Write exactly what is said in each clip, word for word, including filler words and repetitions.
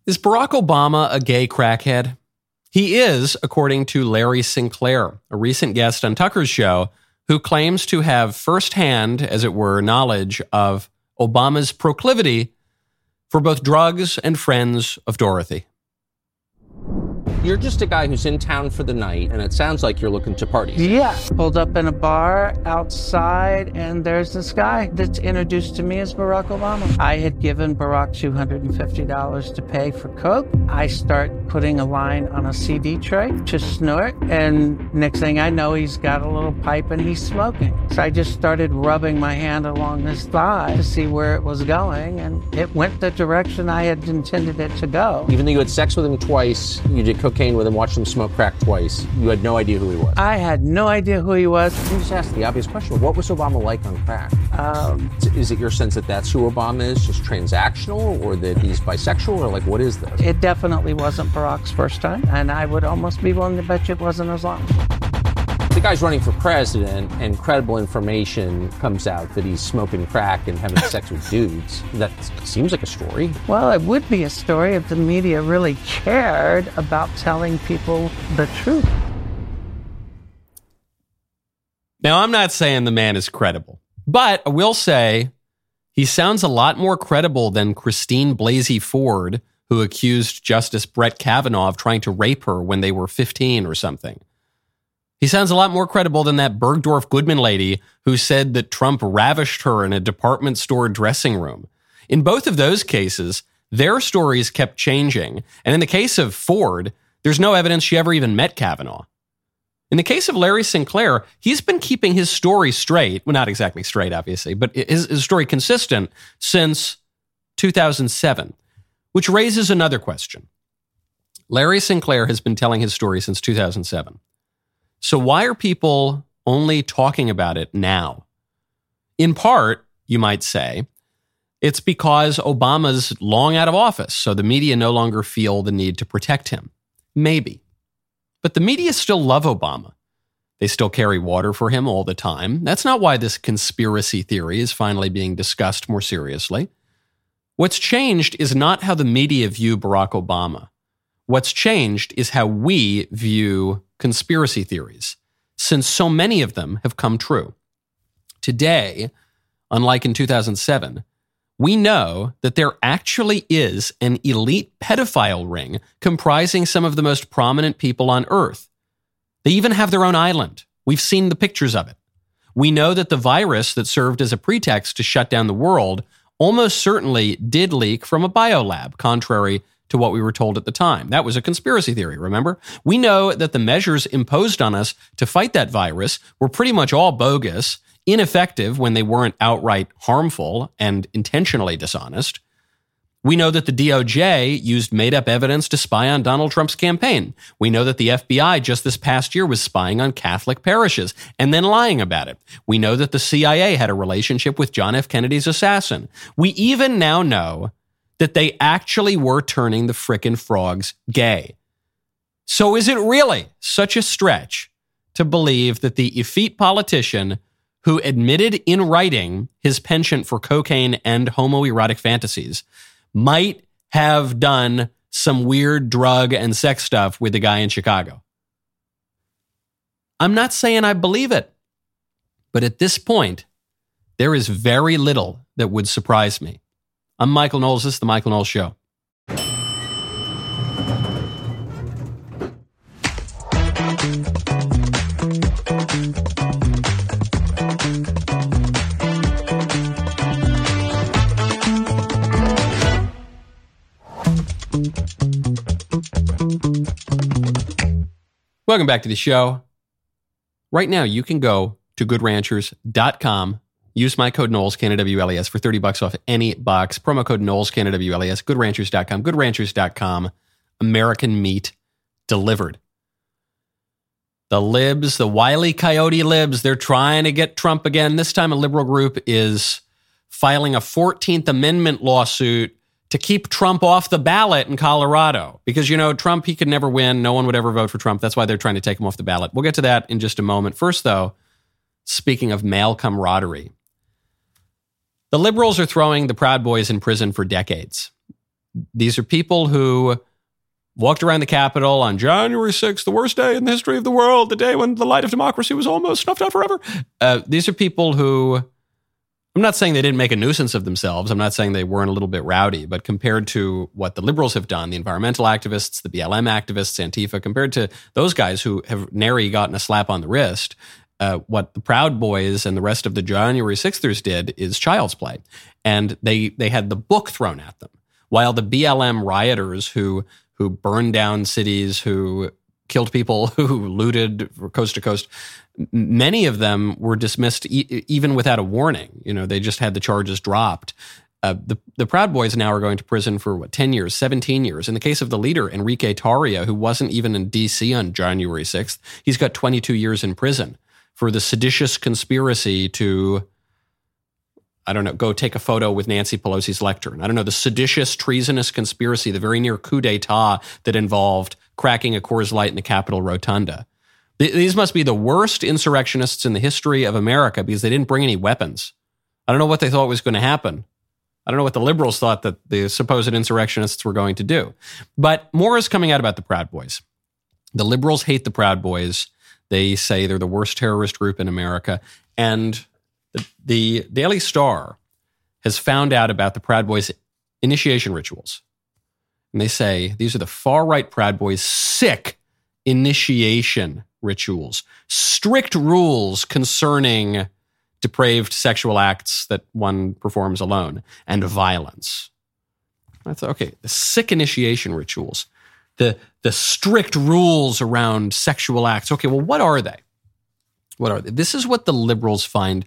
Is Barack Obama a gay crackhead? He is, according to Larry Sinclair, a recent guest on Tucker's show, who claims to have firsthand, as it were, knowledge of Obama's proclivity for both drugs and friends of Dorothy. You're just a guy who's in town for the night, and it sounds like you're looking to party. Yeah. Pulled up in a bar outside, and there's this guy that's introduced to me as Barack Obama. I had given Barack two hundred fifty dollars to pay for coke. I start putting a line on a C D tray to snort, and next thing I know, he's got a little pipe and he's smoking. So I just started rubbing my hand along his thigh to see where it was going, and it went the direction I had intended it to go. Even though you had sex with him twice, you did cocaine with him, watched him smoke crack twice, you had no idea who he was. I had no idea who he was. Let me just ask the obvious question. What was Obama like on crack? Um, is it your sense that that's who Obama is, just transactional, or that he's bisexual, or like, what is this? It definitely wasn't Barack's first time, and I would almost be willing to bet you it wasn't his last. The guy's running for president, and credible information comes out that he's smoking crack and having sex with dudes. That seems like a story. Well, it would be a story if the media really cared about telling people the truth. Now, I'm not saying the man is credible, but I will say he sounds a lot more credible than Christine Blasey Ford, who accused Justice Brett Kavanaugh of trying to rape her when they were fifteen or something. He sounds a lot more credible than that Bergdorf Goodman lady who said that Trump ravished her in a department store dressing room. In both of those cases, their stories kept changing. And in the case of Ford, there's no evidence she ever even met Kavanaugh. In the case of Larry Sinclair, he's been keeping his story straight. Well, not exactly straight, obviously, but his, his story consistent since two thousand seven, which raises another question. Larry Sinclair has been telling his story since two thousand seven. So why are people only talking about it now? In part, you might say, it's because Obama's long out of office, so the media no longer feel the need to protect him. Maybe. But the media still love Obama. They still carry water for him all the time. That's not why this conspiracy theory is finally being discussed more seriously. What's changed is not how the media view Barack Obama. What's changed is how we view conspiracy theories, since so many of them have come true. Today, unlike in two thousand seven, we know that there actually is an elite pedophile ring comprising some of the most prominent people on Earth. They even have their own island. We've seen the pictures of it. We know that the virus that served as a pretext to shut down the world almost certainly did leak from a biolab, contrary to what we were told at the time. That was a conspiracy theory, remember? We know that the measures imposed on us to fight that virus were pretty much all bogus, ineffective when they weren't outright harmful and intentionally dishonest. We know that the D O J used made-up evidence to spy on Donald Trump's campaign. We know that the F B I just this past year was spying on Catholic parishes and then lying about it. We know that the C I A had a relationship with John F. Kennedy's assassin. We even now know that they actually were turning the frickin' frogs gay. So is it really such a stretch to believe that the effete politician who admitted in writing his penchant for cocaine and homoerotic fantasies might have done some weird drug and sex stuff with the guy in Chicago? I'm not saying I believe it, but at this point, there is very little that would surprise me. I'm Michael Knowles. This is The Michael Knowles Show. Welcome back to the show. Right now, you can go to good ranchers dot com. Use my code Knowles, K N O W L E S, for thirty bucks off any box. Promo code Knowles, K N O W L E S, good ranchers dot com. good ranchers dot com. American meat delivered. The libs, the Wile E. Coyote libs, they're trying to get Trump again. This time a liberal group is filing a fourteenth Amendment lawsuit to keep Trump off the ballot in Colorado. Because, you know, Trump, he could never win. No one would ever vote for Trump. That's why they're trying to take him off the ballot. We'll get to that in just a moment. First, though, speaking of male camaraderie, the liberals are throwing the Proud Boys in prison for decades. These are people who walked around the Capitol on January sixth, the worst day in the history of the world, the day when the light of democracy was almost snuffed out forever. Uh, these are people who, I'm not saying they didn't make a nuisance of themselves. I'm not saying they weren't a little bit rowdy, but compared to what the liberals have done, the environmental activists, the B L M activists, Antifa, compared to those guys who have nary gotten a slap on the wrist, uh, what the Proud Boys and the rest of the January sixthers did is child's play. And they they had the book thrown at them, while the B L M rioters who who burned down cities, who killed people, who looted coast to coast, many of them were dismissed e- even without a warning. You know, they just had the charges dropped. Uh, the, the Proud Boys now are going to prison for, what, ten years, seventeen years. In the case of the leader, Enrique Tarria, who wasn't even in D C on January sixth, he's got twenty-two years in prison for the seditious conspiracy to, I don't know, go take a photo with Nancy Pelosi's lectern. I don't know, the seditious, treasonous conspiracy, the very near coup d'etat that involved cracking a Coors Light in the Capitol Rotunda. Th- these must be the worst insurrectionists in the history of America because they didn't bring any weapons. I don't know what they thought was going to happen. I don't know what the liberals thought that the supposed insurrectionists were going to do. But more is coming out about the Proud Boys. The liberals hate the Proud Boys. They say they're the worst terrorist group in America. And The, the Daily Star has found out about the Proud Boys' initiation rituals. And they say these are the far-right Proud Boys' sick initiation rituals. Strict rules concerning depraved sexual acts that one performs alone and violence. I thought, okay, the sick initiation rituals, the, the strict rules around sexual acts. Okay, well, what are they? What are they? This is what the liberals find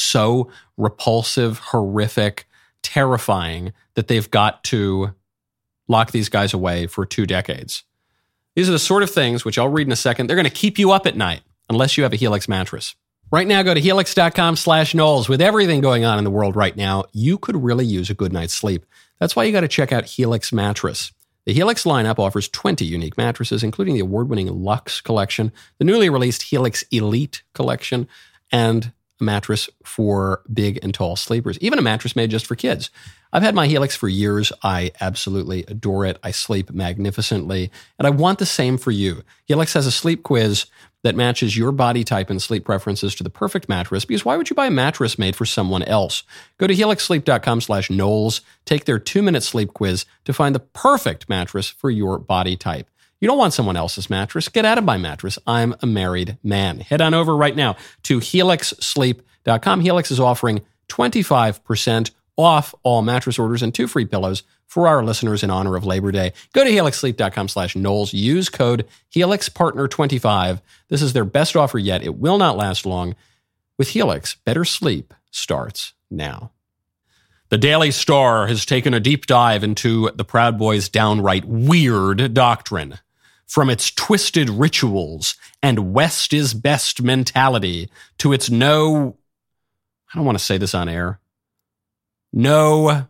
so repulsive, horrific, terrifying that they've got to lock these guys away for two decades. These are the sort of things, which I'll read in a second, they're going to keep you up at night unless you have a Helix mattress. Right now, go to helix.com slash Knowles. With everything going on in the world right now, you could really use a good night's sleep. That's why you got to check out Helix Mattress. The Helix lineup offers twenty unique mattresses, including the award-winning Luxe collection, the newly released Helix Elite collection, and a mattress for big and tall sleepers. Even a mattress made just for kids. I've had my Helix for years. I absolutely adore it. I sleep magnificently, and I want the same for you. Helix has a sleep quiz that matches your body type and sleep preferences to the perfect mattress, because why would you buy a mattress made for someone else? Go to helixsleep.com slash Knowles. Take their two-minute sleep quiz to find the perfect mattress for your body type. You don't want someone else's mattress. Get out of my mattress. I'm a married man. Head on over right now to helix sleep dot com. Helix is offering twenty-five percent off all mattress orders and two free pillows for our listeners in honor of Labor Day. Go to helixsleep.com slash Knowles. Use code Helix Partner twenty-five. This is their best offer yet. It will not last long. With Helix, better sleep starts now. The Daily Star has taken a deep dive into the Proud Boys' downright weird doctrine. From its twisted rituals and West is best mentality to its no, I don't want to say this on air, no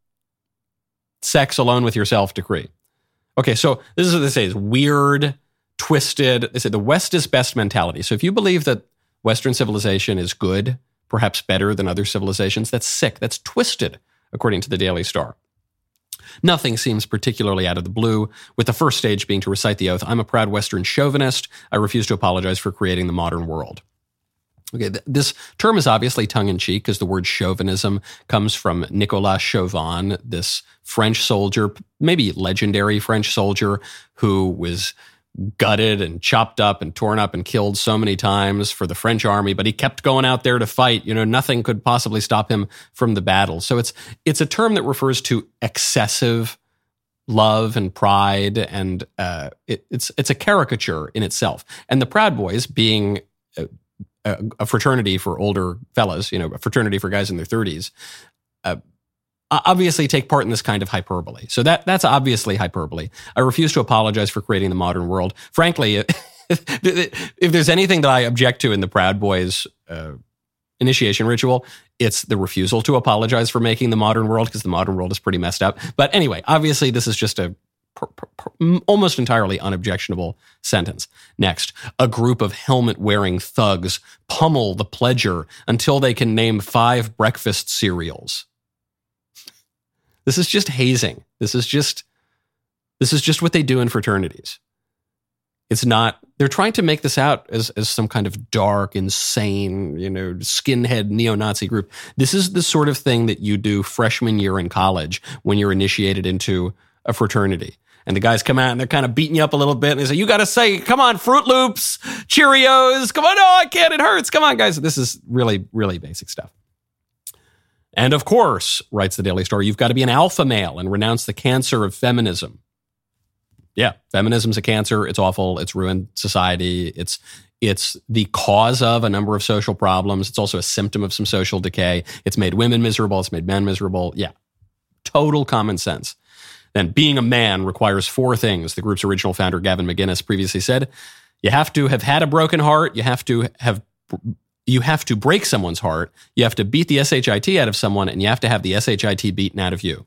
sex alone with yourself decree. Okay, so this is what they say is weird, twisted. They say the West is best mentality. So if you believe that Western civilization is good, perhaps better than other civilizations, that's sick. That's twisted, according to the Daily Star. Nothing seems particularly out of the blue, with the first stage being to recite the oath, I'm a proud Western chauvinist. I refuse to apologize for creating the modern world. Okay, th- this term is obviously tongue-in-cheek because the word chauvinism comes from Nicolas Chauvin, this French soldier, maybe legendary French soldier who was gutted and chopped up and torn up and killed so many times for the French army, but he kept going out there to fight. You know, nothing could possibly stop him from the battle. So it's it's a term that refers to excessive love and pride, and uh, it, it's it's a caricature in itself. And the Proud Boys, being a, a fraternity for older fellas, you know, a fraternity for guys in their thirties, uh, obviously take part in this kind of hyperbole. So that that's obviously hyperbole. I refuse to apologize for creating the modern world. Frankly, if there's anything that I object to in the Proud Boys uh, initiation ritual, it's the refusal to apologize for making the modern world, because the modern world is pretty messed up. But anyway, obviously this is just a per, per, per, almost entirely unobjectionable sentence. Next, a group of helmet-wearing thugs pummel the pledger until they can name five breakfast cereals. This is just hazing. This is just, this is just what they do in fraternities. It's not, they're trying to make this out as, as some kind of dark, insane, you know, skinhead neo-Nazi group. This is the sort of thing that you do freshman year in college when you're initiated into a fraternity. And the guys come out and they're kind of beating you up a little bit. And they say, you got to say, come on, Fruit Loops, Cheerios. Come on, no, I can't. It hurts. Come on, guys. This is really, really basic stuff. And of course, writes the Daily Star, you've got to be an alpha male and renounce the cancer of feminism. Yeah, feminism's a cancer. It's awful. It's ruined society. It's it's the cause of a number of social problems. It's also a symptom of some social decay. It's made women miserable. It's made men miserable. Yeah, total common sense. Then being a man requires four things. The group's original founder, Gavin McInnes, previously said, you have to have had a broken heart. You have to have, you have to break someone's heart. You have to beat the S H I T out of someone, and you have to have the S H I T beaten out of you.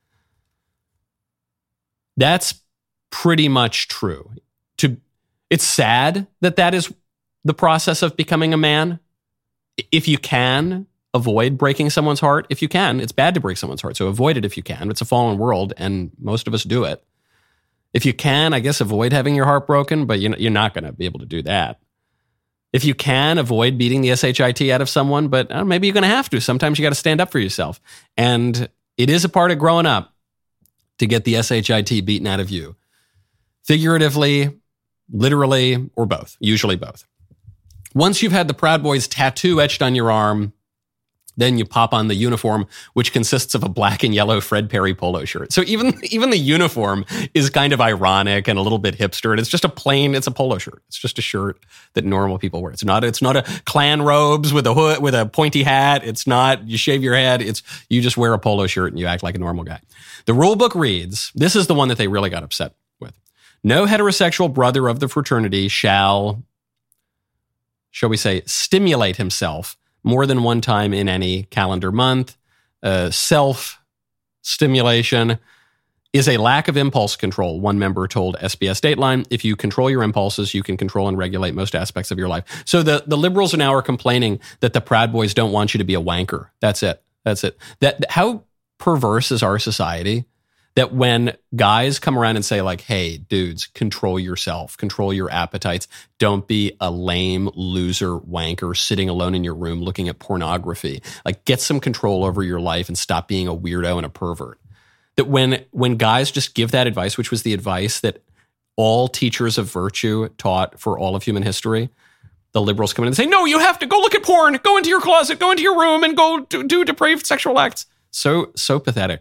That's pretty much true. To, it's sad that that is the process of becoming a man. If you can avoid breaking someone's heart, if you can, it's bad to break someone's heart. So avoid it if you can. It's a fallen world, and most of us do it. If you can, I guess, avoid having your heart broken, but you're not going to be able to do that. If you can, avoid beating the S H I T out of someone, but uh, maybe you're going to have to. Sometimes you got to stand up for yourself. And it is a part of growing up to get the S H I T beaten out of you. Figuratively, literally, or both. Usually both. Once you've had the Proud Boys tattoo etched on your arm, then you pop on the uniform, which consists of a black and yellow Fred Perry polo shirt. So even, even the uniform is kind of ironic and a little bit hipster. And it's just a plain, it's a polo shirt. It's just a shirt that normal people wear. It's not, it's not a Klan robes with a hood, with a pointy hat. It's not, you shave your head. It's, you just wear a polo shirt and you act like a normal guy. The rule book reads, this is the one that they really got upset with. No heterosexual brother of the fraternity shall, shall we say, stimulate himself more than one time in any calendar month. Uh, self-stimulation is a lack of impulse control, one member told S B S Dateline. If you control your impulses, you can control and regulate most aspects of your life. So the, the liberals now are complaining that the Proud Boys don't want you to be a wanker. That's it. That's it. That, how perverse is our society that when guys come around and say like, hey, dudes, control yourself, control your appetites. Don't be a lame loser wanker sitting alone in your room looking at pornography. Like, get some control over your life and stop being a weirdo and a pervert. That when, when guys just give that advice, which was the advice that all teachers of virtue taught for all of human history, the liberals come in and say, no, you have to go look at porn, go into your closet, go into your room and go do, do depraved sexual acts. So, so pathetic.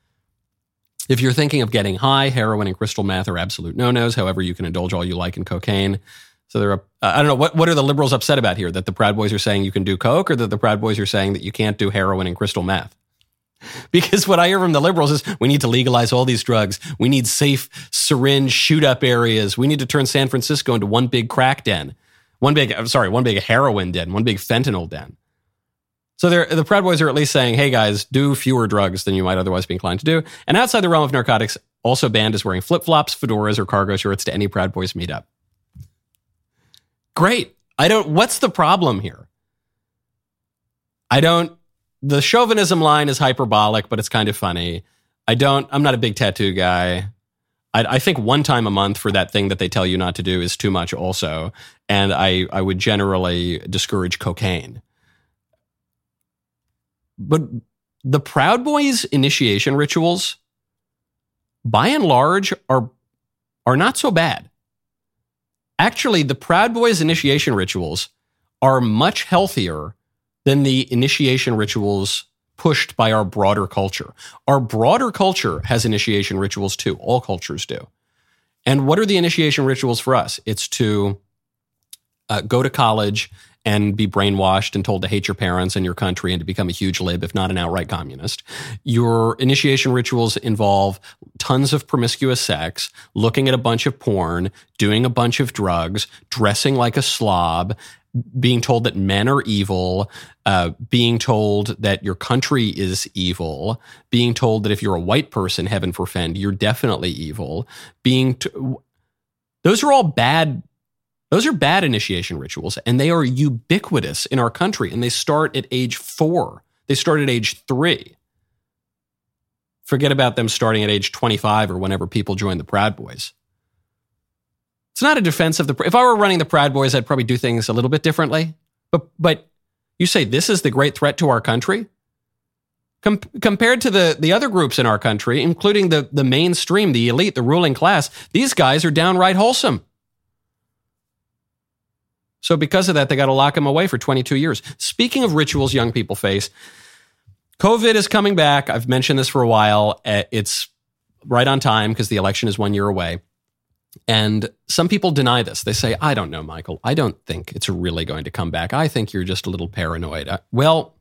If you're thinking of getting high, heroin and crystal meth are absolute no-nos. However, you can indulge all you like in cocaine. So they're, uh, I don't know, what, what are the liberals upset about here? That the Proud Boys are saying you can do coke, or that the Proud Boys are saying that you can't do heroin and crystal meth? Because what I hear from the liberals is we need to legalize all these drugs. We need safe syringe shoot-up areas. We need to turn San Francisco into one big crack den. One big, I'm sorry, one big heroin den, one big fentanyl den. So the Proud Boys are at least saying, hey guys, do fewer drugs than you might otherwise be inclined to do. And outside the realm of narcotics, also banned is wearing flip-flops, fedoras, or cargo shirts to any Proud Boys meetup. Great. I don't, what's the problem here? I don't, the chauvinism line is hyperbolic, but it's kind of funny. I don't, I'm not a big tattoo guy. I, I think one time a month for that thing that they tell you not to do is too much also. And I, I would generally discourage cocaine. But the Proud Boys initiation rituals, by and large, are, are not so bad. Actually, the Proud Boys initiation rituals are much healthier than the initiation rituals pushed by our broader culture. Our broader culture has initiation rituals too. All cultures do. And what are the initiation rituals for us? It's to uh, go to college and be brainwashed and told to hate your parents and your country and to become a huge lib, if not an outright communist. Your initiation rituals involve tons of promiscuous sex, looking at a bunch of porn, doing a bunch of drugs, dressing like a slob, being told that men are evil, uh, being told that your country is evil, being told that if you're a white person, heaven forfend, you're definitely evil, being t- those are all bad. Those are bad initiation rituals, and they are ubiquitous in our country, and they start at age four. They start at age three. Forget about them starting at age twenty-five or whenever people join the Proud Boys. It's not a defense of the... If I were running the Proud Boys, I'd probably do things a little bit differently. But but you say this is the great threat to our country? Com- compared to the, the other groups in our country, including the, the mainstream, the elite, the ruling class, these guys are downright wholesome. So because of that, they got to lock them away for twenty-two years. Speaking of rituals young people face, COVID is coming back. I've mentioned this for a while. It's right on time because the election is one year away. And some people deny this. They say, I don't know, Michael. I don't think it's really going to come back. I think you're just a little paranoid. Well,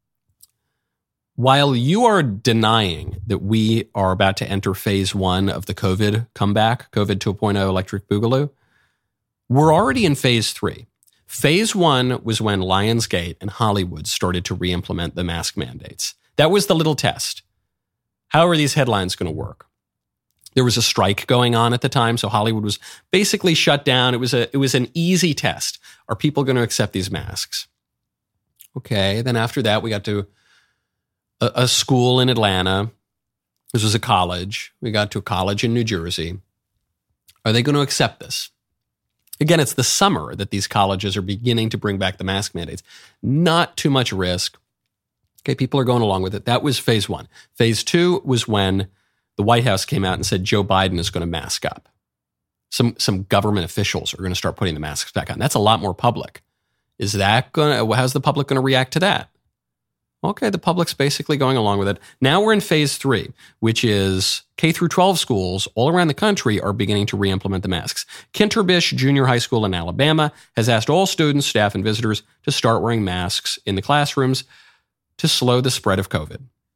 while you are denying that we are about to enter phase one of the COVID comeback, COVID two point oh Electric Boogaloo, we're already in phase three. Phase one was when Lionsgate and Hollywood started to re-implement the mask mandates. That was the little test. How are these headlines going to work? There was a strike going on at the time, so Hollywood was basically shut down. It was a it was an easy test. Are people going to accept these masks? Okay, then after that, we got to a, a school in Atlanta. This was a college. We got to a college in New Jersey. Are they going to accept this? Again, it's the summer that these colleges are beginning to bring back the mask mandates. Not too much risk. Okay, people are going along with it. That was phase one. Phase two was when the White House came out and said Joe Biden is going to mask up. Some some government officials are going to start putting the masks back on. That's a lot more public. Is that going to, how's the public going to react to that? Okay, the public's basically going along with it. Now we're in phase three, which is K through twelve schools all around the country are beginning to re-implement the masks. Kinterbish Junior High School in Alabama has asked all students, staff, and visitors to start wearing masks in the classrooms to slow the spread of COVID.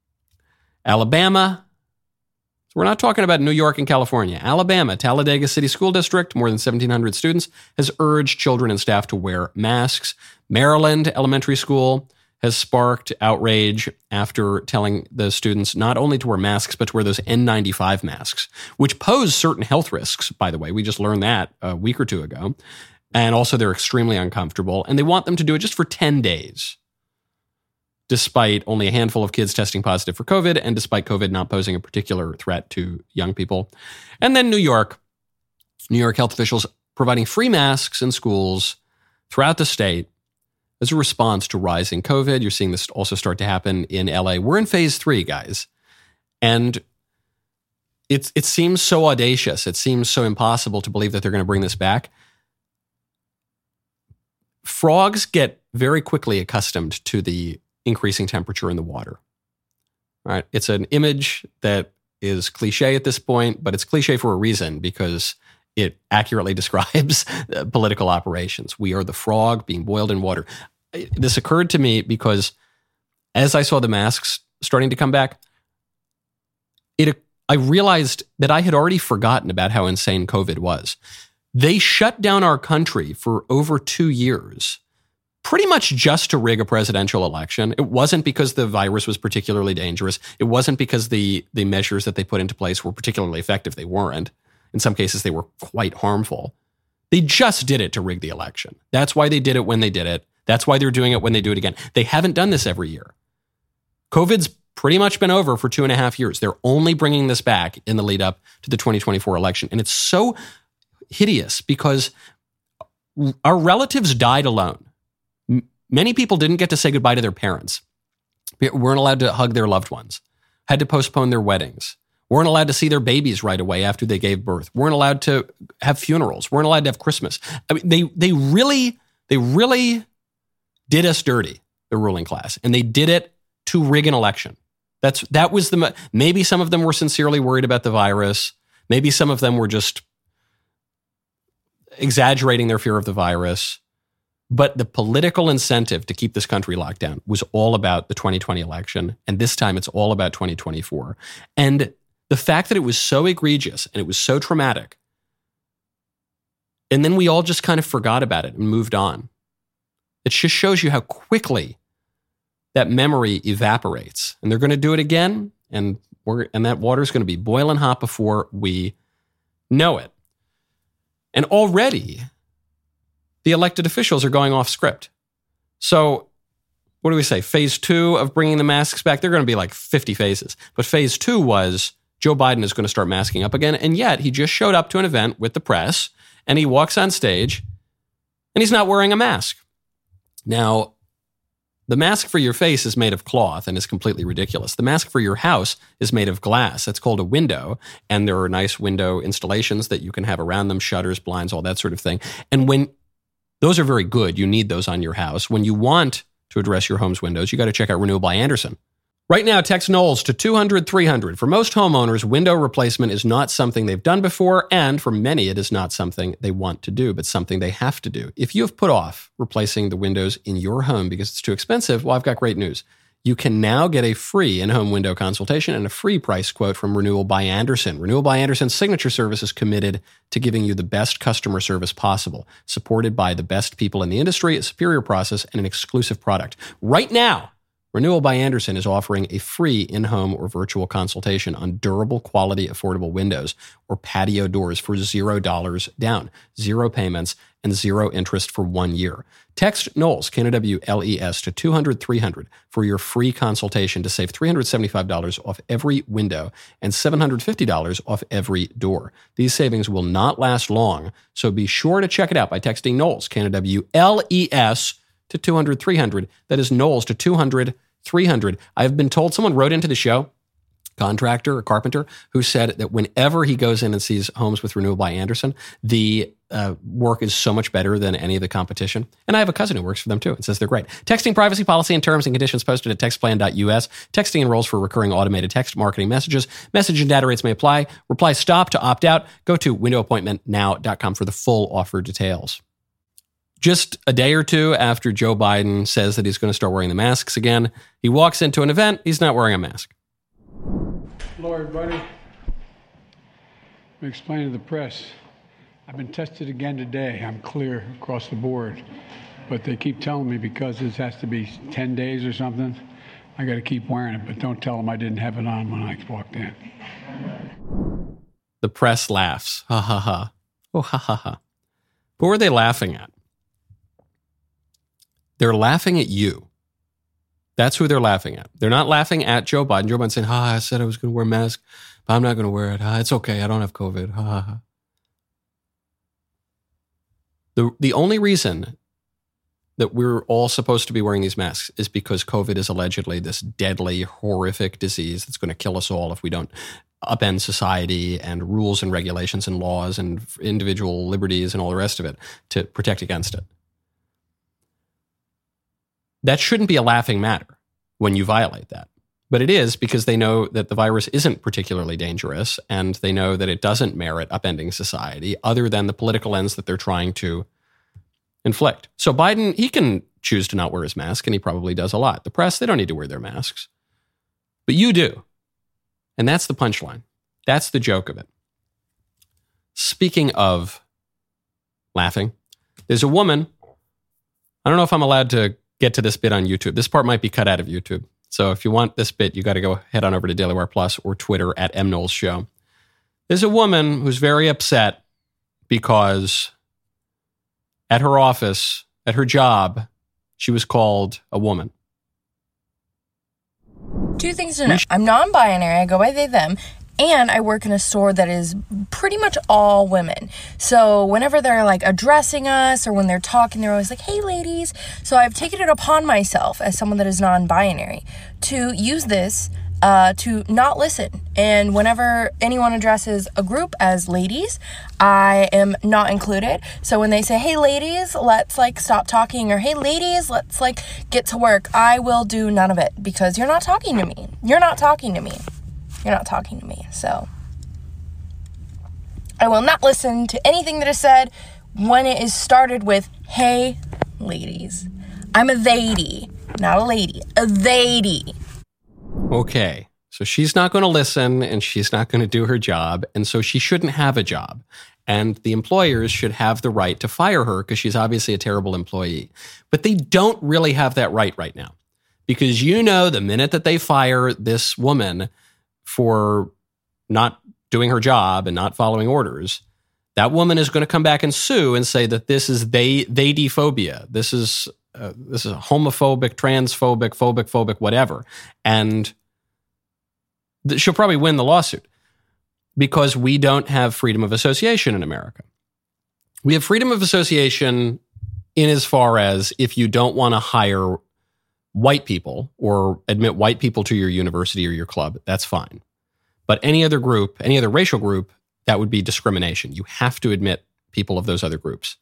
Alabama, so we're not talking about New York and California. Alabama, Talladega City School District, more than seventeen hundred students, has urged children and staff to wear masks. Maryland Elementary School has sparked outrage after telling the students not only to wear masks, but to wear those N ninety-five masks, which pose certain health risks, by the way. We just learned that a week or two ago. And also they're extremely uncomfortable. And they want them to do it just for ten days, despite only a handful of kids testing positive for COVID and despite COVID not posing a particular threat to young people. And then New York, New York health officials providing free masks in schools throughout the state as a response to rising COVID. You're seeing this also start to happen in L A. We're in phase three, guys. And it, it seems so audacious. It seems so impossible to believe that they're going to bring this back. Frogs get very quickly accustomed to the increasing temperature in the water. All right. It's an image that is cliche at this point, but it's cliche for a reason because it accurately describes political operations. We are the frog being boiled in water. This occurred to me because as I saw the masks starting to come back, it I realized that I had already forgotten about how insane COVID was. They shut down our country for over two years, pretty much just to rig a presidential election. It wasn't because the virus was particularly dangerous. It wasn't because the, the measures that they put into place were particularly effective. They weren't. In some cases, they were quite harmful. They just did it to rig the election. That's why they did it when they did it. That's why they're doing it when they do it again. They haven't done this every year. COVID's pretty much been over for two and a half years. They're only bringing this back in the lead up to the twenty twenty-four election. And it's so hideous because our relatives died alone. M- many people didn't get to say goodbye to their parents. Weren't allowed to hug their loved ones. Had to postpone their weddings. Weren't allowed to see their babies right away after they gave birth. Weren't allowed to have funerals. Weren't allowed to have Christmas. I mean, they they really, they really did us dirty, the ruling class. And they did it to rig an election. That's that was the, maybe some of them were sincerely worried about the virus. Maybe some of them were just exaggerating their fear of the virus. But the political incentive to keep this country locked down was all about the twenty twenty election. And this time it's all about twenty twenty-four. And the fact that it was so egregious and it was so traumatic, and then we all just kind of forgot about it and moved on. It just shows you how quickly that memory evaporates. And they're going to do it again, and we're and that water is going to be boiling hot before we know it. And already, the elected officials are going off script. So what do we say? Phase two of bringing the masks back. They're going to be like fifty phases. But phase two was Joe Biden is going to start masking up again. And yet he just showed up to an event with the press and he walks on stage and he's not wearing a mask. Now, the mask for your face is made of cloth and is completely ridiculous. The mask for your house is made of glass. It's called a window. And there are nice window installations that you can have around them, shutters, blinds, all that sort of thing. And when those are very good, you need those on your house. When you want to address your home's windows, you got to check out Renewal by Andersen. Right now, text Knowles to two hundred three hundred. For most homeowners, window replacement is not something they've done before, and for many, it is not something they want to do, but something they have to do. If you have put off replacing the windows in your home because it's too expensive, well, I've got great news. You can now get a free in-home window consultation and a free price quote from Renewal by Andersen. Renewal by Andersen's signature service is committed to giving you the best customer service possible, supported by the best people in the industry, a superior process, and an exclusive product. Right now, Renewal by Andersen is offering a free in-home or virtual consultation on durable, quality, affordable windows or patio doors for zero dollars down, zero payments, and zero interest for one year. Text Knowles, K N O W L E S, to two hundred three hundred for your free consultation to save three hundred seventy-five dollars off every window and seven hundred fifty dollars off every door. These savings will not last long, so be sure to check it out by texting Knowles, K N O W L E S, to two hundred three hundred. That is Knowles to two hundred three hundred. I've been told, someone wrote into the show, contractor or carpenter, who said that whenever he goes in and sees homes with Renewal by Andersen, the uh, work is so much better than any of the competition. And I have a cousin who works for them too and says they're great. Texting privacy policy and terms and conditions posted at textplan dot U S. Texting enrolls for recurring automated text marketing messages. Message and data rates may apply. Reply stop to opt out. Go to window appointment now dot com for the full offer details. Just a day or two after Joe Biden says that he's going to start wearing the masks again, he walks into an event, he's not wearing a mask. Hello, everybody. Let me explain to the press. I've been tested again today. I'm clear across the board. But they keep telling me because this has to be ten days or something, I got to keep wearing it. But don't tell them I didn't have it on when I walked in. The press laughs. Ha ha ha. Oh, ha ha ha. Who are they laughing at? They're laughing at you. That's who they're laughing at. They're not laughing at Joe Biden. Joe Biden's saying, ha, I said I was going to wear a mask, but I'm not going to wear it. Ha, it's okay. I don't have COVID. Ha, ha, ha. The, the only reason that we're all supposed to be wearing these masks is because COVID is allegedly this deadly, horrific disease that's going to kill us all if we don't upend society and rules and regulations and laws and individual liberties and all the rest of it to protect against it. That shouldn't be a laughing matter when you violate that. But it is because they know that the virus isn't particularly dangerous and they know that it doesn't merit upending society other than the political ends that they're trying to inflict. So Biden, he can choose to not wear his mask and he probably does a lot. The press, they don't need to wear their masks. But you do. And that's the punchline. That's the joke of it. Speaking of laughing, there's a woman, I don't know if I'm allowed to get to this bit on YouTube. This part might be cut out of YouTube. So if you want this bit, you got to go head on over to Daily Wire Plus or Twitter at M Knowles Show. There's a woman who's very upset because at her office, at her job, she was called a woman. Two things to know. I'm non-binary. I go by they, them. And I work in a store that is pretty much all women. So whenever they're like addressing us or when they're talking, they're always like, hey, ladies. So I've taken it upon myself as someone that is non-binary to use this uh, to not listen. And whenever anyone addresses a group as ladies, I am not included. So when they say, hey, ladies, let's like stop talking, or hey, ladies, let's like get to work, I will do none of it because you're not talking to me. You're not talking to me. You're not talking to me, so I will not listen to anything that is said when it is started with, hey, ladies. I'm a theydy, not a lady, a theydy. Okay, so she's not going to listen and she's not going to do her job, and so she shouldn't have a job. And the employers should have the right to fire her because she's obviously a terrible employee. But they don't really have that right right now because you know the minute that they fire this woman for not doing her job and not following orders, that woman is going to come back and sue and say that this is they theydyphobia. This is uh, this is homophobic, transphobic, phobic, phobic, whatever. And th- she'll probably win the lawsuit because we don't have freedom of association in America. We have freedom of association in as far as if you don't want to hire white people or admit white people to your university or your club, that's fine. But any other group, any other racial group, that would be discrimination. You have to admit people of those other groups.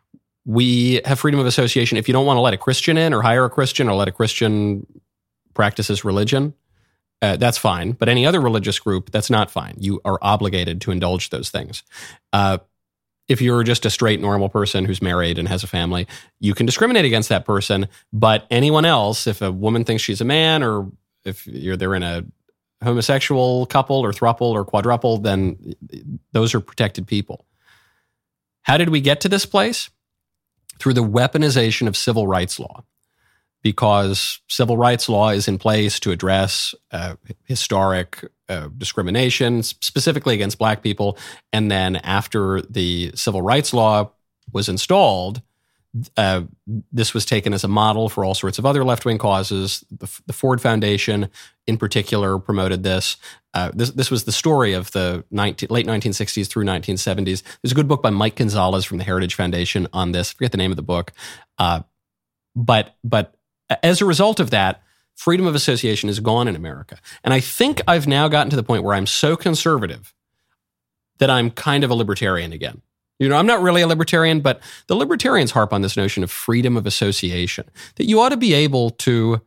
We have freedom of association. If you don't want to let a Christian in or hire a Christian or let a Christian practice his religion, uh, that's fine. But any other religious group, that's not fine. You are obligated to indulge those things. Uh, if you're just a straight, normal person who's married and has a family, you can discriminate against that person. But anyone else, if a woman thinks she's a man, or if you're they're in a homosexual couple or throuple or quadruple, then those are protected people. How did we get to this place? Through the weaponization of civil rights law, because civil rights law is in place to address uh, historic uh, discrimination, specifically against black people. And then after the civil rights law was installed, uh, this was taken as a model for all sorts of other left-wing causes. The, the Ford Foundation, in particular, promoted this. Uh, this. This was the story of the nineteen, late nineteen sixties through nineteen seventies. There's a good book by Mike Gonzalez from the Heritage Foundation on this. I forget the name of the book. Uh, but but as a result of that, freedom of association is gone in America. And I think I've now gotten to the point where I'm so conservative that I'm kind of a libertarian again. You know, I'm not really a libertarian, but the libertarians harp on this notion of freedom of association, that you ought to be able to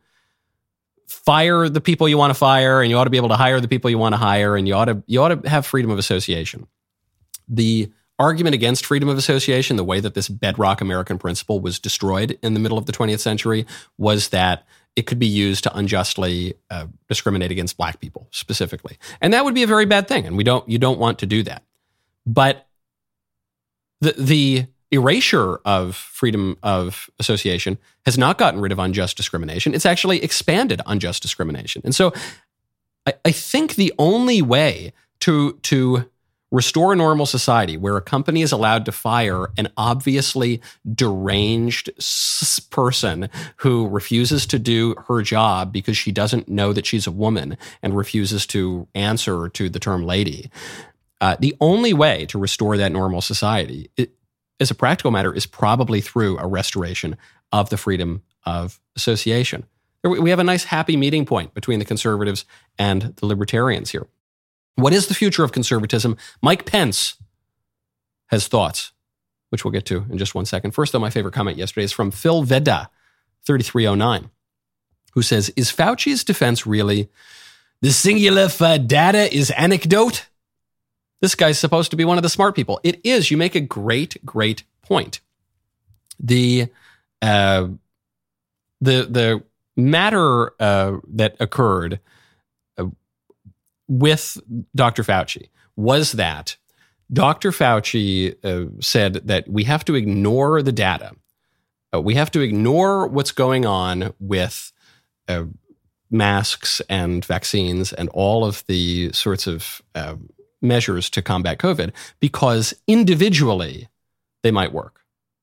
fire the people you want to fire, and you ought to be able to hire the people you want to hire, and you ought to you ought to have freedom of association. The argument against freedom of association, the way that this bedrock American principle was destroyed in the middle of the twentieth century, was that it could be used to unjustly uh, discriminate against black people specifically. And that would be a very bad thing, and we don't you don't want to do that. But the the erasure of freedom of association has not gotten rid of unjust discrimination. It's actually expanded unjust discrimination. And so I, I think the only way to to restore a normal society where a company is allowed to fire an obviously deranged s- person who refuses to do her job because she doesn't know that she's a woman and refuses to answer to the term lady. Uh, the only way to restore that normal society, it, as a practical matter, is probably through a restoration of the freedom of association. We have a nice happy meeting point between the conservatives and the libertarians here. What is the future of conservatism? Mike Pence has thoughts, which we'll get to in just one second. First, though, my favorite comment yesterday is from Phil Veda, thirty-three oh nine, who says, is Fauci's defense really the singular for data is anecdote? This guy's supposed to be one of the smart people. It is. You make a great, great point. The uh, the the matter uh, that occurred uh, with Doctor Fauci was that Doctor Fauci uh, said that we have to ignore the data. Uh, we have to ignore what's going on with uh, masks and vaccines and all of the sorts of uh, measures to combat COVID, because individually they might work.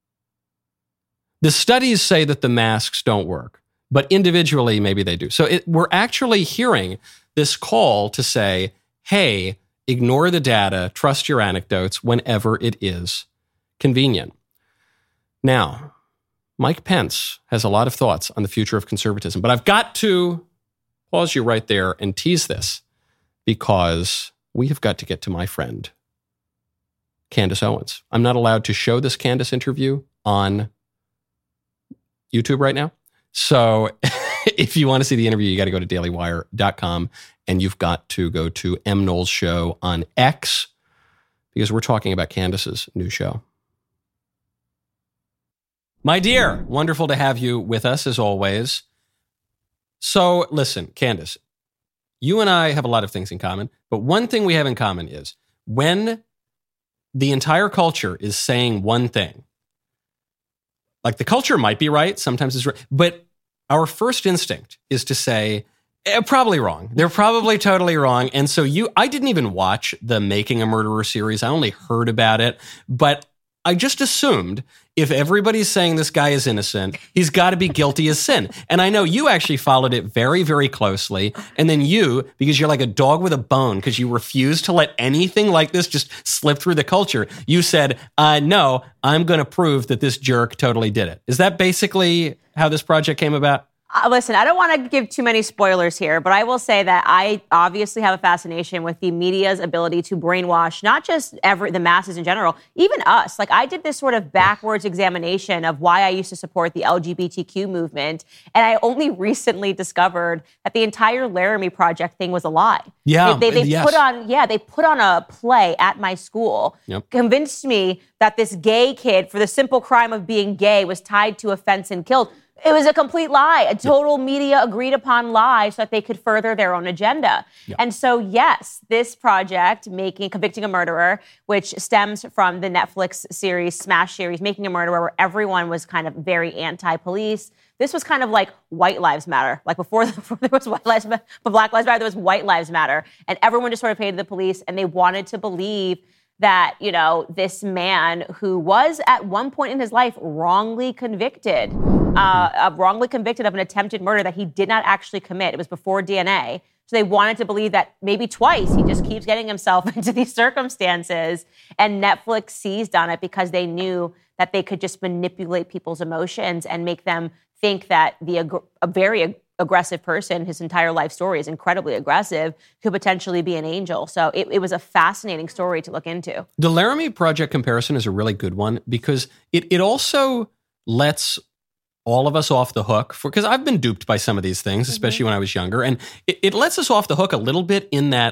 The studies say that the masks don't work, but individually maybe they do. So it, we're actually hearing this call to say, hey, ignore the data, trust your anecdotes whenever it is convenient. Now, Mike Pence has a lot of thoughts on the future of conservatism, but I've got to pause you right there and tease this, because we have got to get to my friend, Candace Owens. I'm not allowed to show this Candace interview on YouTube right now. So if you want to see the interview, you got to go to daily wire dot com, and you've got to go to M. Knowles Show on X, because we're talking about Candace's new show. My dear, wonderful to have you with us as always. So listen, Candace, you and I have a lot of things in common, but one thing we have in common is when the entire culture is saying one thing, like the culture might be right, sometimes it's right, but our first instinct is to say, eh, probably wrong. They're probably totally wrong. And so you, I didn't even watch the Making a Murderer series. I only heard about it, but I just assumed if everybody's saying this guy is innocent, he's got to be guilty as sin. And I know you actually followed it very, very closely. And then you, because you're like a dog with a bone, because you refuse to let anything like this just slip through the culture, you said, uh, no, I'm going to prove that this jerk totally did it. Is that basically how this project came about? Uh, listen, I don't want to give too many spoilers here, but I will say that I obviously have a fascination with the media's ability to brainwash not just every the masses in general, even us. Like, I did this sort of backwards examination of why I used to support the L G B T Q movement, and I only recently discovered that the entire Laramie Project thing was a lie. Yeah, they, they, they yes. put on yeah they put on a play at my school, yep. convinced me that this gay kid, for the simple crime of being gay, was tied to a fence and killed. It was a complete lie, a total media agreed upon lie so that they could further their own agenda. Yeah. And so, yes, this project, making Convicting a Murderer, which stems from the Netflix series, Smash series, Making a Murderer, where everyone was kind of very anti-police. This was kind of like White Lives Matter. Like before, before there was White Lives Matter, but Black Lives Matter, there was White Lives Matter. And everyone just sort of hated the police, and they wanted to believe that, you know, this man who was at one point in his life wrongly convicted, uh, uh, wrongly convicted of an attempted murder that he did not actually commit. It was before D N A. So they wanted to believe that maybe twice he just keeps getting himself into these circumstances. And Netflix seized on it because they knew that they could just manipulate people's emotions and make them think that the ag- a very ag- aggressive person, his entire life story is incredibly aggressive, could potentially be an angel. So it, it was a fascinating story to look into. The Laramie Project comparison is a really good one because it, it also lets all of us off the hook for, because I've been duped by some of these things, especially mm-hmm. when I was younger. And it, it lets us off the hook a little bit in that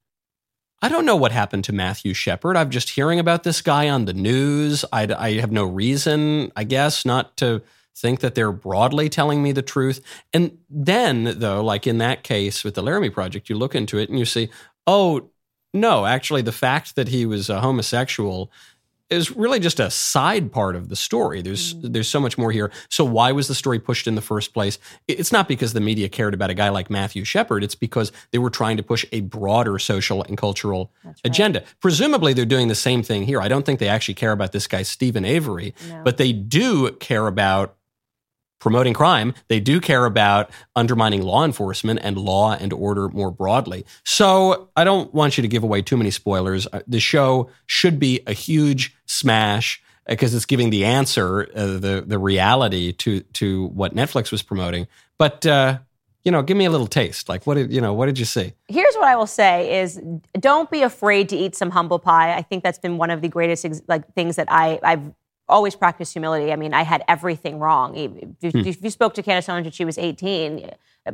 I don't know what happened to Matthew Shepard. I'm just hearing about this guy on the news. I, I have no reason, I guess, not to think that they're broadly telling me the truth. And then, though, like in that case with the Laramie Project, you look into it and you see, oh, no, actually the fact that he was a homosexual is really just a side part of the story. There's mm. there's so much more here. So why was the story pushed in the first place? It's not because the media cared about a guy like Matthew Shepard. It's because they were trying to push a broader social and cultural That's agenda. Right. Presumably, they're doing the same thing here. I don't think they actually care about this guy, Stephen Avery, no. but they do care about promoting crime. They do care about undermining law enforcement and law and order more broadly. So I don't want you to give away too many spoilers. The show should be a huge smash because it's giving the answer, uh, the the reality to to what Netflix was promoting. But uh, you know, give me a little taste. Like, what did you know? What did you see? Here's what I will say: is don't be afraid to eat some humble pie. I think that's been one of the greatest like things that I I've. always practice humility. I mean, I had everything wrong. If, hmm. if you spoke to Candace Owens when she was eighteen,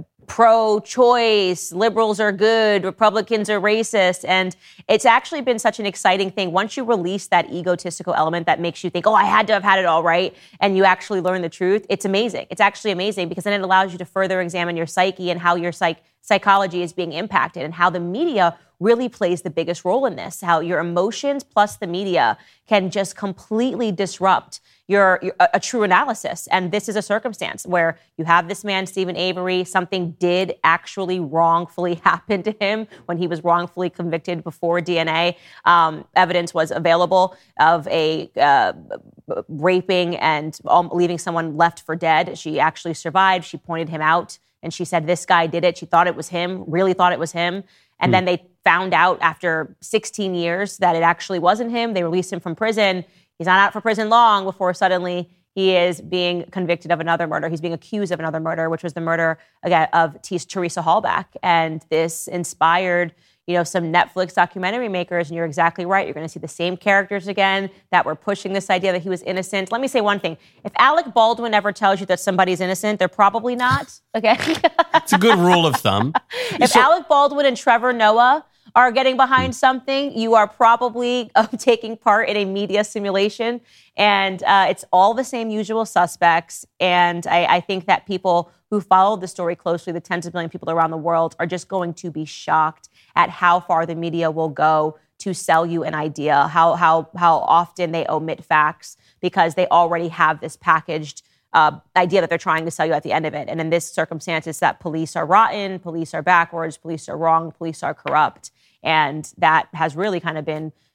pro-choice, liberals are good, Republicans are racist. And it's actually been such an exciting thing. Once you release that egotistical element that makes you think, oh, I had to have had it all right, and you actually learn the truth, it's amazing. It's actually amazing because then it allows you to further examine your psyche and how your psych- psychology is being impacted and how the media really plays the biggest role in this, how your emotions plus the media can just completely disrupt your, your a, a true analysis. And this is a circumstance where you have this man, Stephen Avery, something did actually wrongfully happen to him when he was wrongfully convicted before D N A. Um, evidence was available of a uh, raping and um, leaving someone left for dead. She actually survived. She pointed him out and she said, this guy did it. She thought it was him, really thought it was him. And mm. then they found out after sixteen years that it actually wasn't him. They released him from prison. He's not out for prison long before suddenly he is being convicted of another murder. He's being accused of another murder, which was the murder again of T- Teresa Halbach. And this inspired, you know, some Netflix documentary makers. And you're exactly right. You're going to see the same characters again that were pushing this idea that he was innocent. Let me say one thing. If Alec Baldwin ever tells you that somebody's innocent, they're probably not. Okay. It's a good rule of thumb. If so- Alec Baldwin and Trevor Noah are getting behind mm. something, you are probably uh, taking part in a media simulation. And uh, it's all the same usual suspects. And I, I think that people who follow the story closely, the tens of million people around the world, are just going to be shocked at how far the media will go to sell you an idea, how how how often they omit facts because they already have this packaged uh, idea that they're trying to sell you at the end of it. And in this circumstance, it's that police are rotten, police are backwards, police are wrong, police are corrupt. And that has really kind of been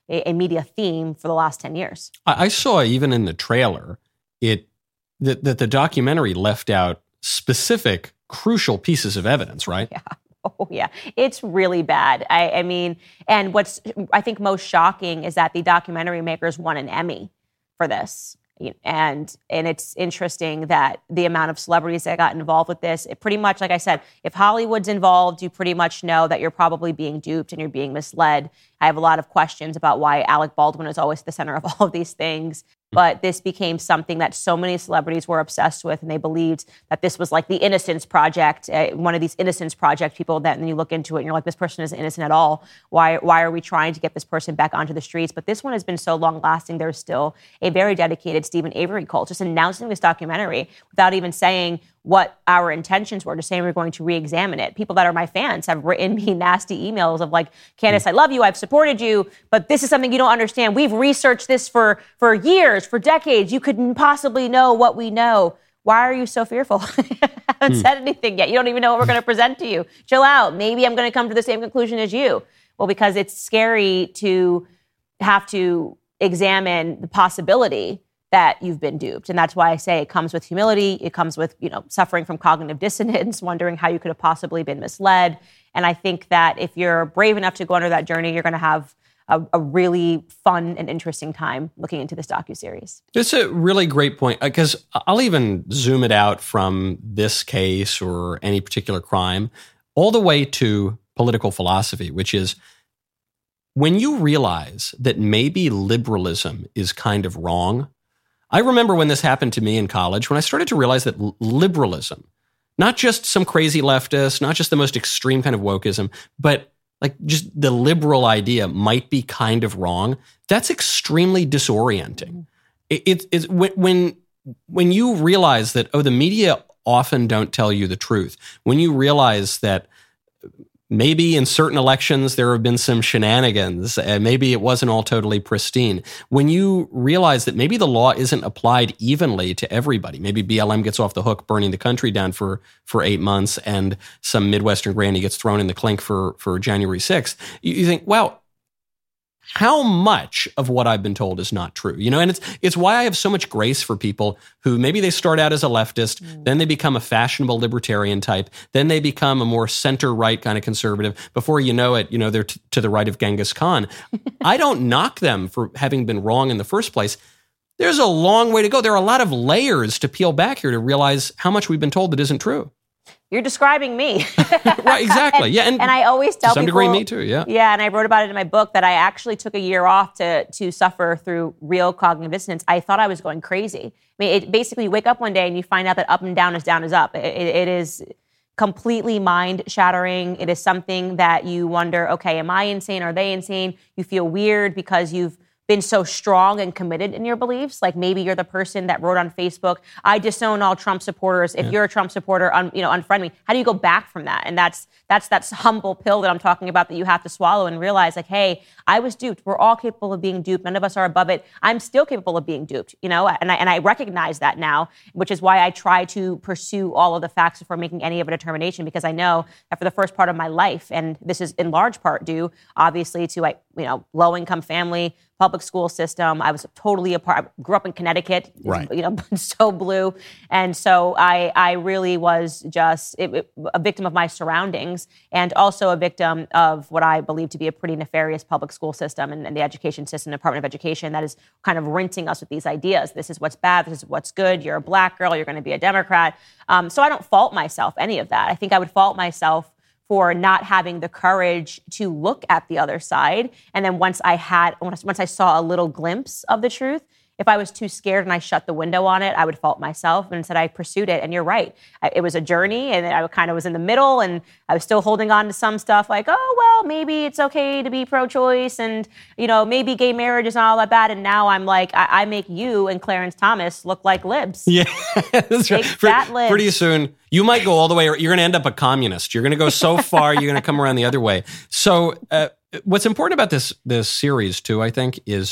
a, a media theme for the last ten years. I, I saw even in the trailer it that, that the documentary left out specific, crucial pieces of evidence, right? Yeah. Oh, yeah. It's really bad. I, I mean, and what's I think most shocking is that the documentary makers won an Emmy for this. And and it's interesting that the amount of celebrities that got involved with this, it pretty much, like I said, if Hollywood's involved, you pretty much know that you're probably being duped and you're being misled. I have a lot of questions about why Alec Baldwin is always the center of all of these things. But this became something that so many celebrities were obsessed with, and they believed that this was like the Innocence Project, uh, one of these Innocence Project people that, and then you look into it and you're like, this person isn't innocent at all. Why, why are we trying to get this person back onto the streets? But this one has been so long lasting. There's still a very dedicated Stephen Avery cult just announcing this documentary without even saying what our intentions were, just saying we're going to re-examine it. People that are my fans have written me nasty emails of like, Candace, I love you, I've supported you, but this is something you don't understand. We've researched this for, for years, for decades. You couldn't possibly know what we know. Why are you so fearful? I haven't hmm. said anything yet. You don't even know what we're going to present to you. Chill out. Maybe I'm going to come to the same conclusion as you. Well, because it's scary to have to examine the possibility that you've been duped. And that's why I say it comes with humility. It comes with, you know, suffering from cognitive dissonance, wondering how you could have possibly been misled. And I think that if you're brave enough to go under that journey, you're going to have a, a really fun and interesting time looking into this docuseries. It's a really great point, because I'll even zoom it out from this case or any particular crime all the way to political philosophy, which is when you realize that maybe liberalism is kind of wrong. I remember when this happened to me in college, when I started to realize that liberalism, not just some crazy leftist, not just the most extreme kind of wokeism, but like just the liberal idea might be kind of wrong. That's extremely disorienting. It, it, it's when, when you realize that, oh, the media often don't tell you the truth. When you realize that maybe in certain elections there have been some shenanigans, and maybe it wasn't all totally pristine. When you realize that maybe the law isn't applied evenly to everybody, maybe B L M gets off the hook burning the country down for, for eight months and some Midwestern granny gets thrown in the clink for, for January sixth, you, you think, well, how much of what I've been told is not true? You know, and it's it's why I have so much grace for people who maybe they start out as a leftist, mm. then they become a fashionable libertarian type, then they become a more center-right kind of conservative. Before you know it, you know, they're t- to the right of Genghis Khan. I don't knock them for having been wrong in the first place. There's a long way to go. There are a lot of layers to peel back here to realize how much we've been told that isn't true. You're describing me. Right, exactly. Yeah, and, and I always tell to some people, degree, me too. Yeah, yeah. And I wrote about it in my book that I actually took a year off to to suffer through real cognitive dissonance. I thought I was going crazy. I mean, it, basically, you wake up one day and you find out that up and down is down is up. It, it, it is completely mind shattering. It is something that you wonder, okay, am I insane? Are they insane? You feel weird because you've been so strong and committed in your beliefs. Like maybe you're the person that wrote on Facebook, I disown all Trump supporters. If yeah. you're a Trump supporter, un, you know, unfriend me. How do you go back from that? And that's that's that's humble pill that I'm talking about that you have to swallow and realize like, hey, I was duped. We're all capable of being duped. None of us are above it. I'm still capable of being duped, you know, and I, and I recognize that now, which is why I try to pursue all of the facts before making any of a determination, because I know that for the first part of my life, and this is in large part due, obviously, to, like, you know, low-income family, public school system. I was totally a part. I grew up in Connecticut, right. you know, so blue. And so I I really was just it, it, a victim of my surroundings, and also a victim of what I believe to be a pretty nefarious public school system and, and the education system, Department of Education, that is kind of rinsing us with these ideas. This is what's bad. This is what's good. You're a black girl. You're going to be a Democrat. Um, so I don't fault myself any of that. I think I would fault myself for not having the courage to look at the other side. And then once I had, once I saw a little glimpse of the truth, if I was too scared and I shut the window on it, I would fault myself. And instead I pursued it. And you're right. It was a journey, and I kind of was in the middle, and I was still holding on to some stuff like, oh, well, maybe it's okay to be pro-choice, and, you know, maybe gay marriage is not all that bad. And now I'm like, I, I make you and Clarence Thomas look like libs. Yeah, that's right. Big fat libs. Pretty soon, you might go all the way, you're going to end up a communist. You're going to go so far, you're going to come around the other way. So uh, what's important about this this series, too, I think, is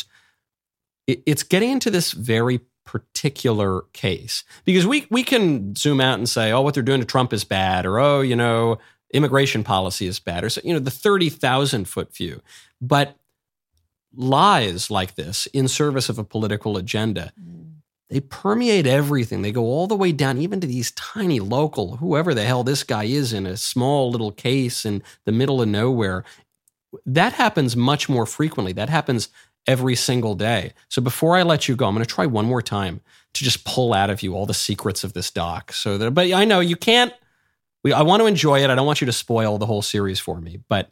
it's getting into this very particular case, because we we can zoom out and say, oh, what they're doing to Trump is bad, or, oh, you know, immigration policy is bad, or, so, you know, the thirty thousand foot view. But lies like this in service of a political agenda, mm. they permeate everything. They go all the way down, even to these tiny local, whoever the hell this guy is in a small little case in the middle of nowhere. That happens much more frequently. That happens every single day. So before I let you go, I'm going to try one more time to just pull out of you all the secrets of this doc. So that, but I know you can't, we, I want to enjoy it. I don't want you to spoil the whole series for me, but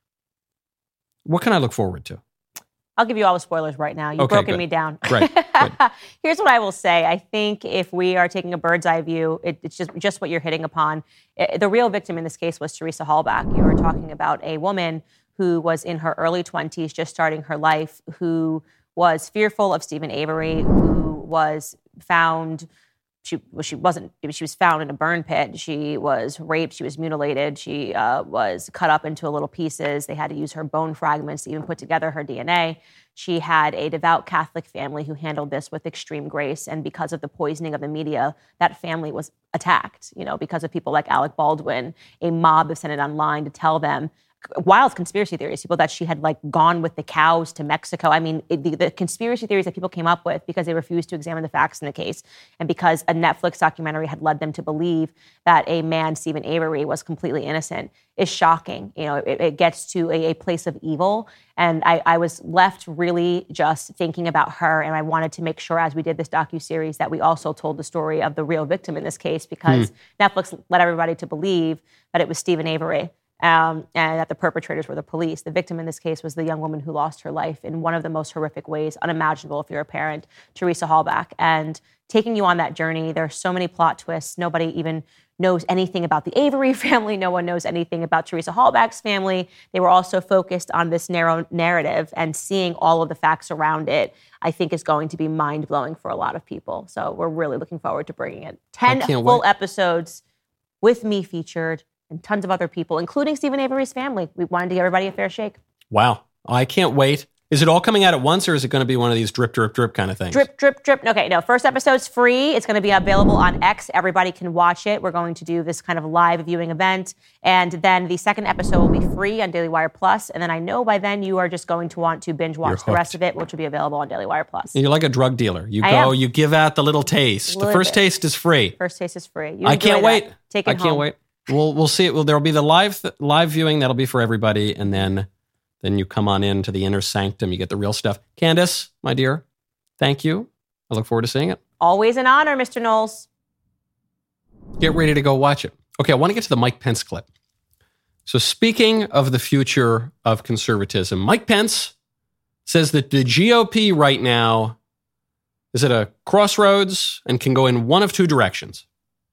what can I look forward to? I'll give you all the spoilers right now. You've okay, broken good. me down. Right. Here's what I will say. I think if we are taking a bird's eye view, it, it's just, just what you're hitting upon. It, the real victim in this case was Teresa Halbach. You were talking about a woman who was in her early twenties, just starting her life, who was fearful of Stephen Avery, who was found... She, well, she wasn't, she was found in a burn pit. She was raped. She was mutilated. She uh, was cut up into little pieces. They had to use her bone fragments to even put together her D N A. She had a devout Catholic family who handled this with extreme grace. And because of the poisoning of the media, that family was attacked, you know, because of people like Alec Baldwin. A mob descended online to tell them, wild conspiracy theories, people that she had like gone with the cows to Mexico. I mean, it, the, the conspiracy theories that people came up with because they refused to examine the facts in the case and because a Netflix documentary had led them to believe that a man, Stephen Avery, was completely innocent is shocking. You know, it, it gets to a, a place of evil. And I, I was left really just thinking about her. And I wanted to make sure as we did this docuseries that we also told the story of the real victim in this case because hmm. Netflix led everybody to believe that it was Stephen Avery. Um, and that the perpetrators were the police. The victim in this case was the young woman who lost her life in one of the most horrific ways, unimaginable if you're a parent, Teresa Halbach. And taking you on that journey, there are so many plot twists. Nobody even knows anything about the Avery family. No one knows anything about Teresa Halbach's family. They were also focused on this narrow narrative, and seeing all of the facts around it, I think, is going to be mind-blowing for a lot of people. So we're really looking forward to bringing it. Ten full wait. episodes with me featured, and tons of other people, including Stephen Avery's family. We wanted to give everybody a fair shake. Wow. I can't wait. Is it all coming out at once, or is it going to be one of these drip, drip, drip kind of things? Drip, drip, drip. Okay, no, first episode's free. It's going to be available on X. Everybody can watch it. We're going to do this kind of live viewing event. And then the second episode will be free on Daily Wire Plus. And then I know by then you are just going to want to binge watch the rest of it, which will be available on Daily Wire Plus. And you're like a drug dealer. You I go, am. you give out the little taste. Little the first bit. taste is free. First taste is free. You I enjoy can't that. wait. Take it I home. can't wait. We'll we'll see it. Well, there'll be the live live viewing that'll be for everybody, and then then you come on in to the inner sanctum. You get the real stuff. Candace, my dear, thank you. I look forward to seeing it. Always an honor, Mister Knowles. Get ready to go watch it. Okay, I want to get to the Mike Pence clip. So speaking of the future of conservatism, Mike Pence says that the G O P right now is at a crossroads and can go in one of two directions.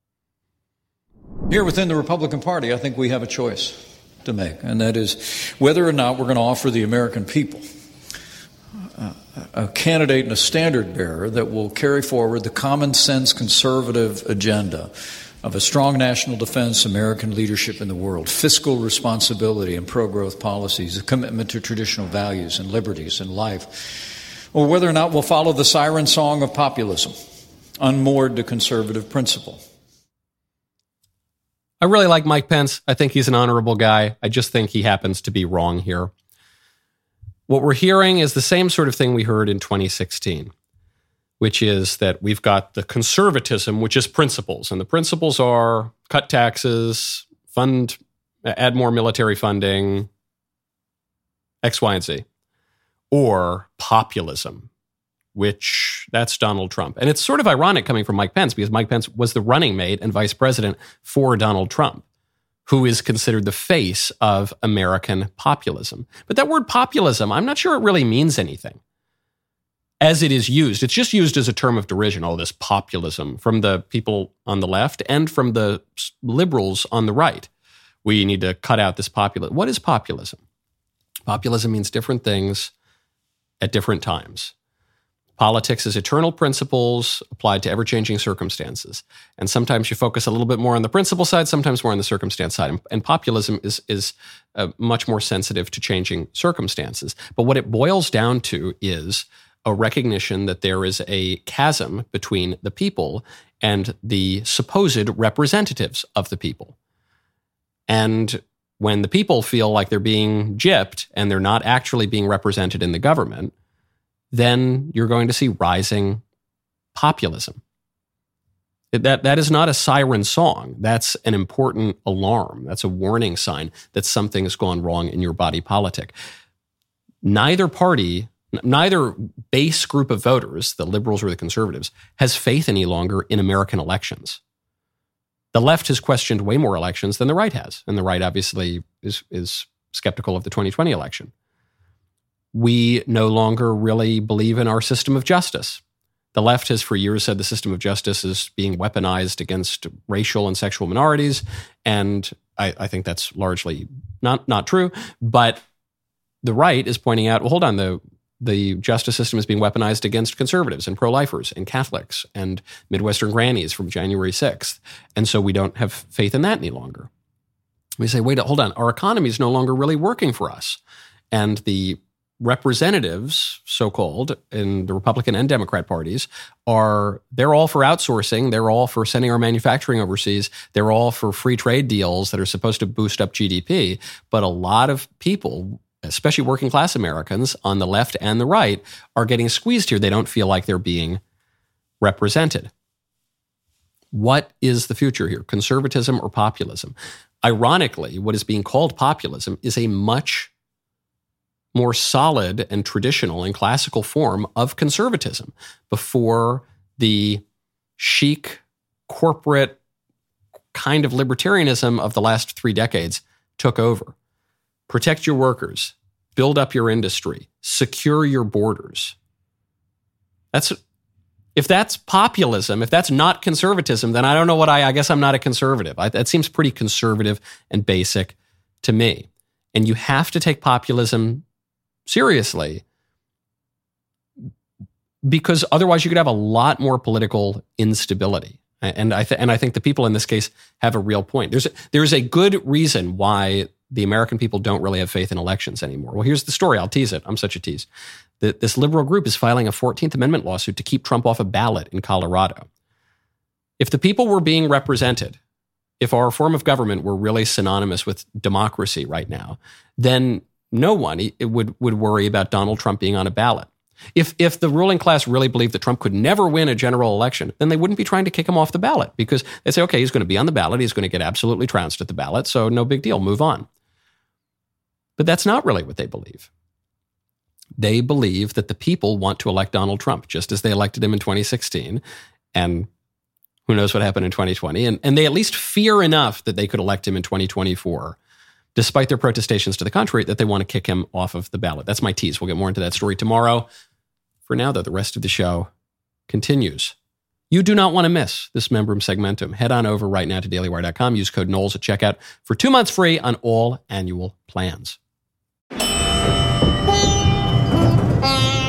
Here within the Republican Party, I think we have a choice to make, and that is whether or not we're going to offer the American people uh, a candidate and a standard bearer that will carry forward the common sense conservative agenda of a strong national defense, American leadership in the world, fiscal responsibility and pro-growth policies, a commitment to traditional values and liberties and life, or whether or not we'll follow the siren song of populism, unmoored to conservative principle. I really like Mike Pence. I think he's an honorable guy. I just think he happens to be wrong here. What we're hearing is the same sort of thing we heard in twenty sixteen, which is that we've got the conservatism, which is principles. And the principles are cut taxes, fund, add more military funding, X, Y, and Z. Or populism, which that's Donald Trump. And it's sort of ironic coming from Mike Pence because Mike Pence was the running mate and vice president for Donald Trump, who is considered the face of American populism. But that word populism, I'm not sure it really means anything as it is used. It's just used as a term of derision, all this populism from the people on the left and from the liberals on the right. We need to cut out this populism. What is populism? Populism means different things at different times. Politics is eternal principles applied to ever-changing circumstances. And sometimes you focus a little bit more on the principle side, sometimes more on the circumstance side. And, and populism is, is uh, much more sensitive to changing circumstances. But what it boils down to is a recognition that there is a chasm between the people and the supposed representatives of the people. And when the people feel like they're being gypped and they're not actually being represented in the government, then you're going to see rising populism. That, that is not a siren song. That's an important alarm. That's a warning sign that something has gone wrong in your body politic. Neither party, neither base group of voters, the liberals or the conservatives, has faith any longer in American elections. The left has questioned way more elections than the right has, and the right obviously is, is skeptical of the twenty twenty election. We no longer really believe in our system of justice. The left has for years said the system of justice is being weaponized against racial and sexual minorities, and I, I think that's largely not, not true. But the right is pointing out, well, hold on, the, the justice system is being weaponized against conservatives and pro-lifers and Catholics and Midwestern grannies from January sixth. And so we don't have faith in that any longer. We say, wait, hold on, our economy is no longer really working for us. And the representatives, so-called, in the Republican and Democrat parties are, they're all for outsourcing. They're all for sending our manufacturing overseas. They're all for free trade deals that are supposed to boost up G D P. But a lot of people, especially working class Americans on the left and the right, are getting squeezed here. They don't feel like they're being represented. What is the future here? Conservatism or populism? Ironically, what is being called populism is a much more solid and traditional and classical form of conservatism before the chic, corporate kind of libertarianism of the last three decades took over. Protect your workers, build up your industry, secure your borders. That's, if that's populism, if that's not conservatism, then I don't know what I, I guess I'm not a conservative. I, that seems pretty conservative and basic to me. And you have to take populism seriously, because otherwise you could have a lot more political instability. And I th- and I think the people in this case have a real point. There's a, there's a good reason why the American people don't really have faith in elections anymore. Well, here's the story. I'll tease it. I'm such a tease. The, this liberal group is filing a fourteenth Amendment lawsuit to keep Trump off a ballot in Colorado. If the people were being represented, if our form of government were really synonymous with democracy right now, then no one would, would worry about Donald Trump being on a ballot. If if the ruling class really believed that Trump could never win a general election, then they wouldn't be trying to kick him off the ballot, because they say, okay, he's going to be on the ballot. He's going to get absolutely trounced at the ballot. So no big deal. Move on. But that's not really what they believe. They believe that the people want to elect Donald Trump, just as they elected him in twenty sixteen. And who knows what happened in twenty twenty. And, and they at least fear enough that they could elect him in twenty twenty-four, despite their protestations to the contrary, that they want to kick him off of the ballot. That's my tease. We'll get more into that story tomorrow. For now, though, the rest of the show continues. You do not want to miss this Membrum Segmentum. Head on over right now to daily wire dot com. Use code Knowles at checkout for two months free on all annual plans.